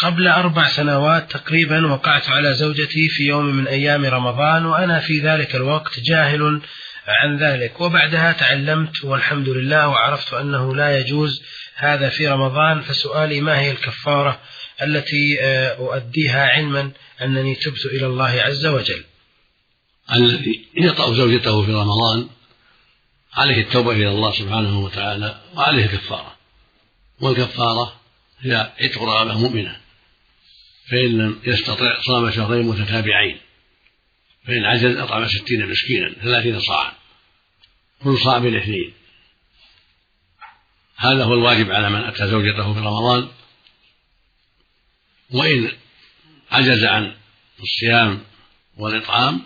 قبل 4 سنوات تقريبا وقعت على زوجتي في يوم من أيام رمضان، وأنا في ذلك الوقت جاهل عن ذلك، وبعدها تعلمت والحمد لله وعرفت أنه لا يجوز هذا في رمضان. فسؤالي: ما هي الكفارة التي أؤديها علما أنني تبت إلى الله عز وجل؟ الذي يطأ زوجته في رمضان عليه التوبة إلى الله سبحانه وتعالى وعليه الكفارة، والكفارة هي عتق رقبة مؤمنة، فإن لم يستطع صام شهرين متتابعين، فإن عجز أطعم 60 مسكينا 30 صاعا كل صاع بالاثنين. هذا هو الواجب على من أتى زوجته في رمضان، وإن عجز عن الصيام والإطعام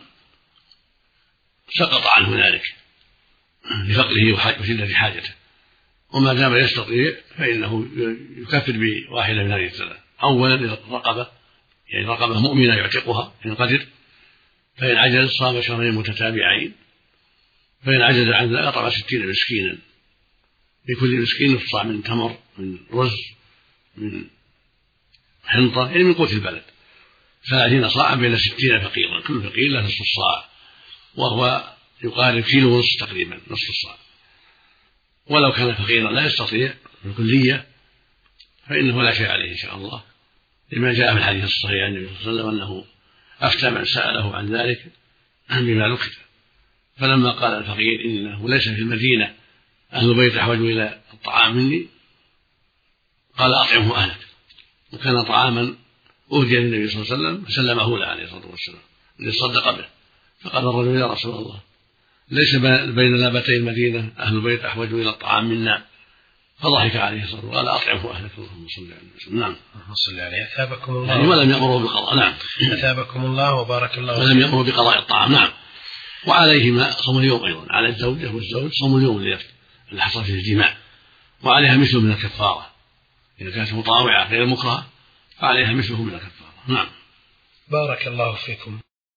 سقط عنه ذلك لفقره وشدة حاجته، وما دام يستطيع فإنه يكفر بواحدة من هذه الثلاث: أولا الرقبة، يعني رقبة مؤمنة يعتقها إن قدر، فإن عجز صام شهرين متتابعين، فإن عجز عن ذلك أطعم 60 مسكينا، لكل مسكين نصف صاع من تمر، من رز، من حنطة، يعني من قوت البلد، 30 صاعا بين 60 فقيرا، كل فقير له نصف الصاع، وهو يقارب كيلو ونصف تقريبا، نصف الصاع. ولو كان فقيرا لا يستطيع بالكلية فإنه لا شيء عليه إن شاء الله، لما جاء في الحديث الصحيح عن النبي صلى الله عليه وسلم أنه أفتى من سأله عن ذلك بما نكت، فلما قال الفقير إنه ليس في المدينة أهل البيت أحوج إلى الطعام مني، قال أطعمه أهلك، وكان طعاما أهدي للنبي صلى الله عليه وسلم فسلمه له عليه الصلاة والسلام ليصدق به، فقال الرجل: يا رسول الله، ليس بين لابتي المدينة أهل البيت أحوج إلى الطعام منا، فضحك عليه الصلاة والسلام وقال: أطعمه أهلك. اللهم صل على وسلم. نعم. صل عليه. أثابكم الله. يعني ولم يأمره بالقضاء. نعم. أثابكم الله وبارك الله. ولم يأمره بقضاء الطعام. نعم. وعليهما صوم اليوم أيضا، على الزوجة والزوج صوم اليوم اللي حصل فيه الجماع، وعليها مثله من الكفارة إذا كانت مطاوعة غير مكرهة، فعليها مثله من الكفارة. نعم. بارك الله فيكم.